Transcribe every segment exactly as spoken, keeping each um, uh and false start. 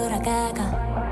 võõra käega.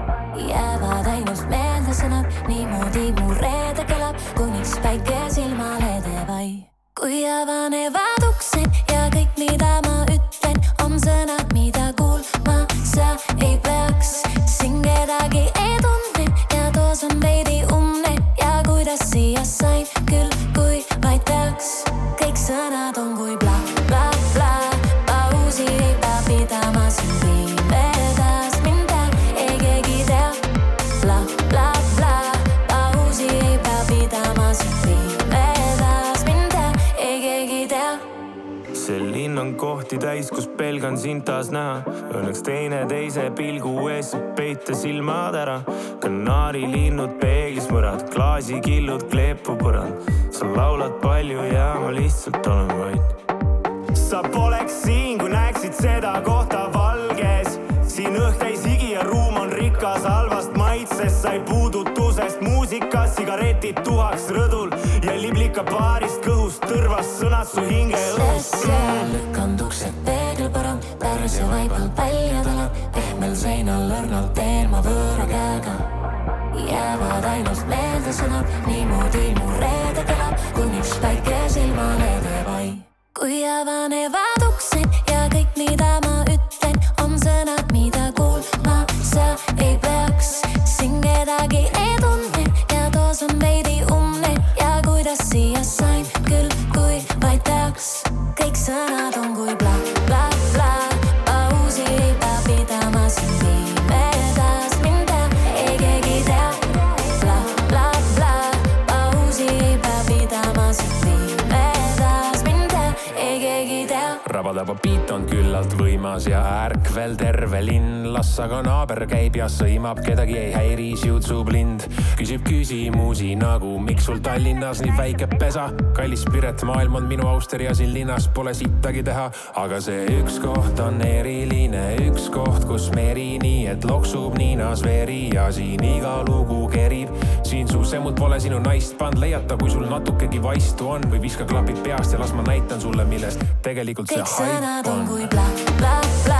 Jäävad ainult meelde sõnad, niimoodi mu reede kõlab, kuniks päike silmale teeb ai. Kui avanevad uksed ja kõik, mida ma ütlen, on sõnad, mida kuulma sa ei peaks. Siin kedagi ei tunne ja toos on veidi umne ja kuidas siia sain küll, kui vaid teaks. Kõik sõnad on kui bla, bla, bla, pausi ei pea pidama siin pimedas, mind ei keegi tea. Bla, bla, bla, pausi ei pea pidama siin pimedas, mind ei keegi tea. See linn on kohti täis, kus pelgan sind taas näha. Õnneks teine teise pilgu ees saab peita silmad ära. Kanaarilinnud peeglis mõrad, klaasikillud kleepu põrand. Sa laulad palju ja ma lihtsalt olen vaid. Sa poleks siin, kui näeksid seda kohta valges. Siin õhk täis higi ja ruum on rikas halvast maitsest. Sai puudutusest muusikas, sigaretid tuhaks rõdul ja liblika baarist kõhust tõrvast sõnad su hinge õhust. Seal lükanduksed peegelpõrand, pärs ja vaibal välja talad, pehmel seinal lõrnal teen ma võõra käega. Jäävad ainult meelde sõnad, niimoodi mu reede kõlab, kuniks päike silmale teeb ai. Kui avanevad uksed ja kõik, mida ma ütlen, on sõnad, mida kuulma sa ei peaks. Siin kedagi ei tunne ja toos on veidi umne ja kuidas siia sain küll, kui vaid teaks. Kõik sõnad on kui bla, bla, bla, pausi ei pea pidama siin pimedas, mind ei keegi tea. Bla, bla, bla, pausi ei pea pidama siin pimedas, mind ei keegi tea. Rabadaba beat on küllalt võimas ja ärkvel terve linn. Las aga naaber käib ja sõimab, kedagi ei häiri, siutsub lind. Küsib küsimusi nagu, miks sul Tallinnas nii väike pesa. Kallis Piret, maailm on minu auster ja siin linnas pole sittagi teha. Aga see üks koht on eriline, üks koht, kus meri nii, et loksub niinas veri ja siin iga lugu kerib. Siin su semmud pole sinu naist pand, leiata, kui sul natukegi vaistu on või viska klapid peast ja las ma näitan sulle, millest tegelikult see kõik sõnad haip on on. kui bla, bla, bla.